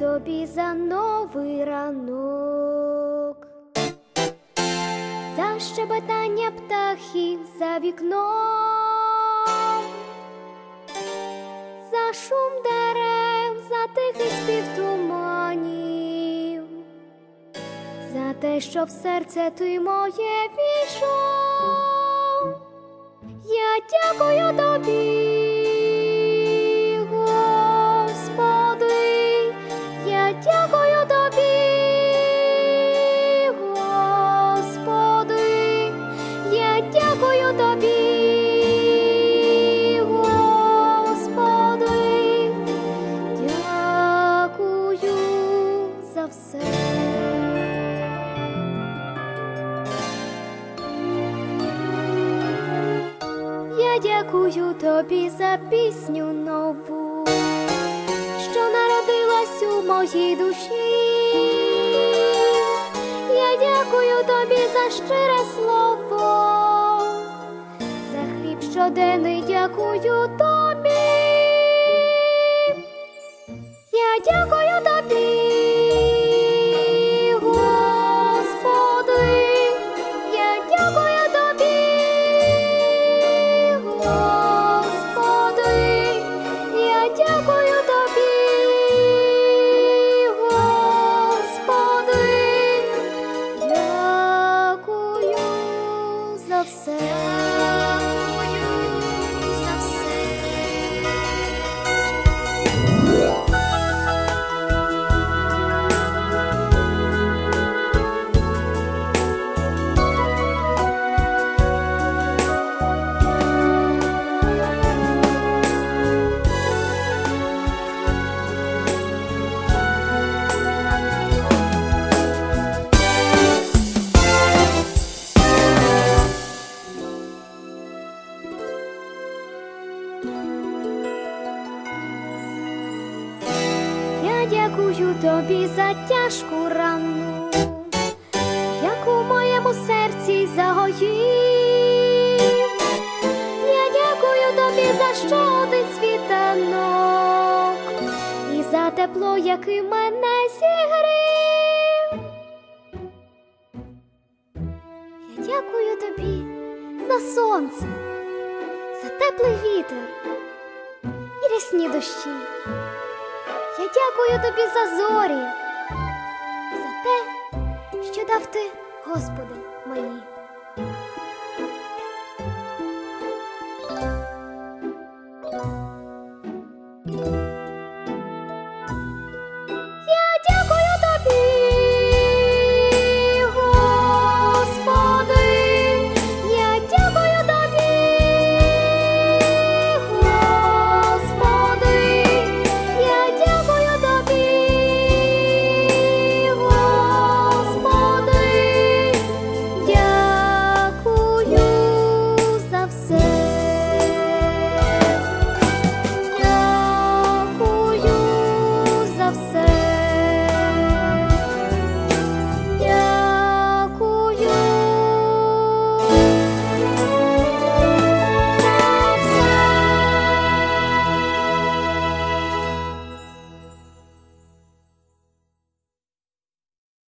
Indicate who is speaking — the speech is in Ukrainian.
Speaker 1: тобі за новий ранок, за щебетання птахів за вікном, за шум дерев, за тихий спів туманів, за те, що в серце ти моє війшов. Я дякую тобі, Господи, я дякую тобі, Господи, я дякую тобі, Господи, дякую за все. Я дякую тобі за пісню нову, що народилась у моїй душі. Я дякую тобі за щире слово, за хліб щоденний дякую тобі. Я дякую тобі, Господи, я дякую тобі, Господи, я дякую тобі, Господи, дякую за все. Я дякую тобі за тяжку рану, яку в моєму серці загоїв. Я дякую тобі за щодень світанок і за тепло, яке мене зігрів. Я дякую тобі за сонце, за теплий вітер і рясні дощі. Я дякую тобі за зорі, за те, що дав ти, Господи, мені.